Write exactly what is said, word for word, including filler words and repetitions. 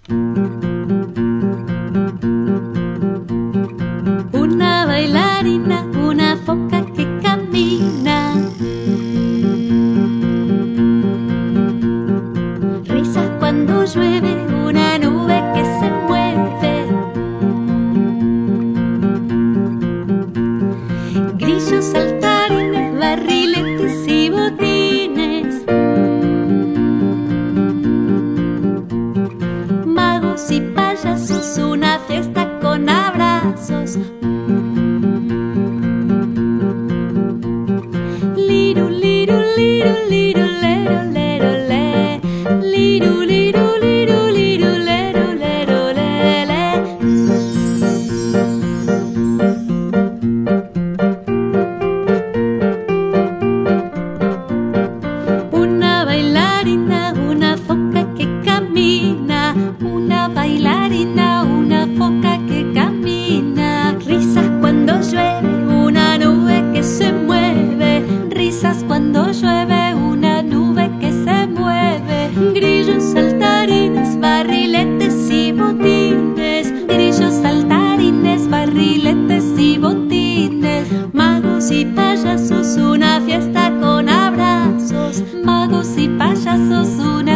Una bailarina, una foca que camina. Risas cuando llueve, una nube que se mueve. Grillos, saltarines, barriletes y botines. Magos y payasos, una fiesta con abrazos. Liru, liru, liru, liru, lero, lero, le. Liru, liru, liru, liru, lero, lero, le, le. Una bailarina, una foca que camina. Una bailarina, una foca que camina. Risas cuando llueve, una nube que se mueve. Risas cuando llueve, una nube que se mueve. Grillos, saltarines, barriletes y botines. Grillos, saltarines, barriletes y botines. Magos y payasos, una fiesta con abrazos. Magos y payasos, una